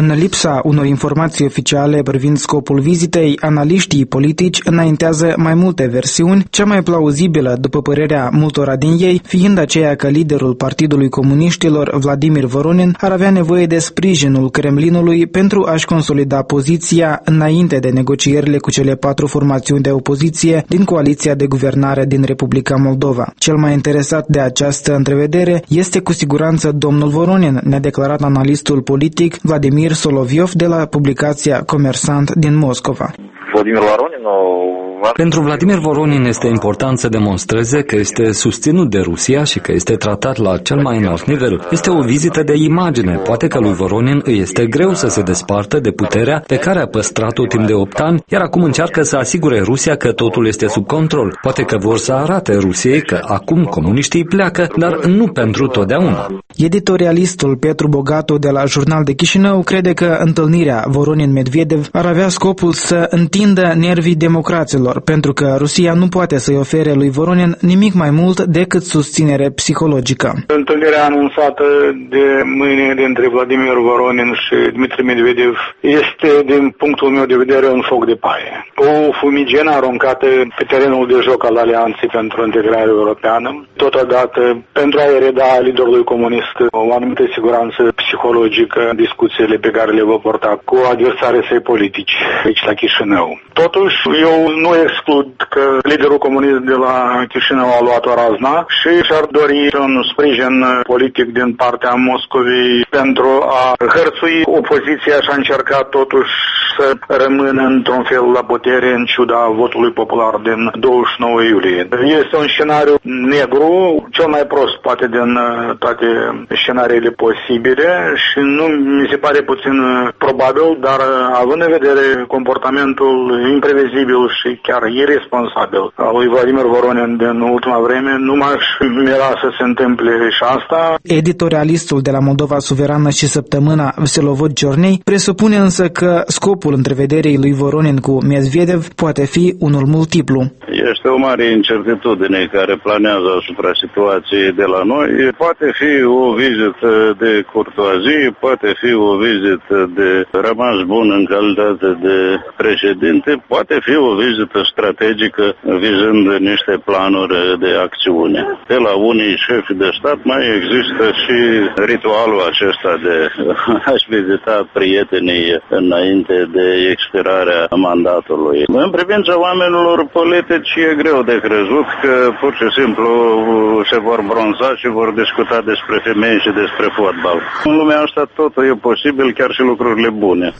În lipsa unor informații oficiale privind scopul vizitei, analiștii politici înaintează mai multe versiuni, cea mai plauzibilă, după părerea multora din ei, fiind aceea că liderul Partidului Comuniștilor, Vladimir Voronin, ar avea nevoie de sprijinul Kremlinului pentru a-și consolida poziția înainte de negocierile cu cele 4 formațiuni de opoziție din coaliția de guvernare din Republica Moldova. Cel mai interesat de această întrevedere este cu siguranță domnul Voronin, ne-a declarat analistul politic Vladimir Soloviov de la publicația Comersant din Moscova. Pentru Vladimir Voronin este important să demonstreze că este susținut de Rusia și că este tratat la cel mai înalt nivel. Este o vizită de imagine. Poate că lui Voronin îi este greu să se despartă de puterea pe care a păstrat-o timp de 8 ani, iar acum încearcă să asigure Rusia că totul este sub control. Poate că vor să arate Rusiei că acum comuniștii pleacă, dar nu pentru totdeauna. Editorialistul Petru Bogatu de la Jurnal de Chișinău crede că întâlnirea Voronin-Medvedev ar avea scopul să întindă nervii democraților, pentru că Rusia nu poate să-i ofere lui Voronin nimic mai mult decât susținere psihologică. Întâlnirea anunțată de mâine dintre Vladimir Voronin și Dmitri Medvedev este, din punctul meu de vedere, un foc de paie. O fumigenă aruncată pe terenul de joc al Alianței pentru integrare europeană, totodată pentru a-i reda liderului comunist o anumită siguranță psihologică în discuțiile pe care le va porta cu adversarii săi politici aici la Chișinău. Totuși, eu nu exclud că liderul comunist de la Chișinău a luat o razna și și-ar dori un sprijin politic din partea Moscovei pentru a hărțui opoziția și a încercat totuși să rămână într-un fel la putere în ciuda votului popular din 29 iulie. Este un scenariu negru, cel mai prost poate din toate scenariile posibile și nu mi se pare puțin probabil, dar având în vedere comportamentul imprevizibil și chiar irresponsabil al lui Vladimir Voronin din ultima vreme, nu m-aș mira să se întâmple și asta. Editorialistul de la Moldova Suverană și Săptămâna Vselovod Ciornei presupune însă că scopul întrevederii lui Voronin cu Medvedev poate fi unul multiplu. Este o mare incertitudine care planează asupra situației de la noi. Poate fi o vizită de curtoazie, poate fi o vizită de rămas bun în calitate de președinte, poate fi o vizită strategică vizând niște planuri de acțiune. De la unii șefi de stat mai există și ritualul acesta de a-și vizita prietenii înainte de expirarea mandatului. În privința oamenilor politici e greu de crezut că pur și simplu se vor bronza și vor discuta despre femei și despre fotbal. În lumea asta totul e posibil, chiar și lucrurile bune.